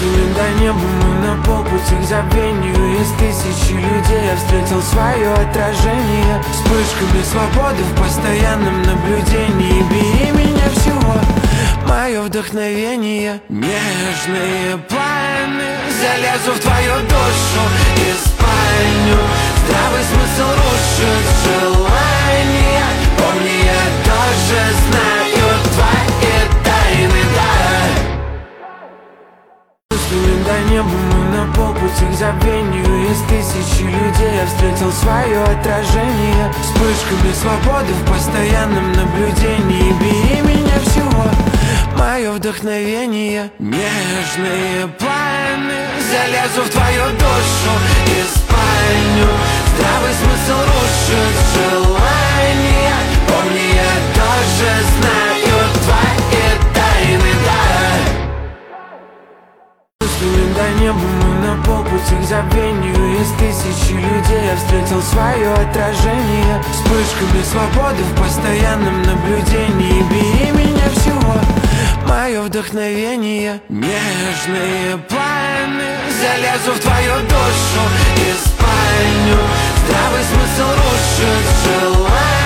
Плывем до неба, мы на полпути к забвению. Из тысячи людей я встретил свое отражение. Вспышками свободы в постоянном наблюдении. Бери меня всего, мое вдохновение. Нежные планы, залезу в твою душу и спальню. Здравый смысл рушит желания. Помни, я тоже знаю твои тайны, да. Плывем до неба, мы на полпути к забвению. Из тысячи людей я встретил свое отражение. Вспышками свободы в постоянном наблюдении. Бери меня всего, мое вдохновение. Нежные планы, залезу в твою душу и спальню. Здравый смысл рушит желания. Помни, я тоже знаю твои тайны, да. Плывем до неба, мы на полпути к забвению. Из тысячи людей я встретил свое отражение. Вспышками свободы в постоянном наблюдении. Бери меня всего, мое вдохновение. Нежные планы, залезу в твою душу и спальню. Здравый смысл рушит желание.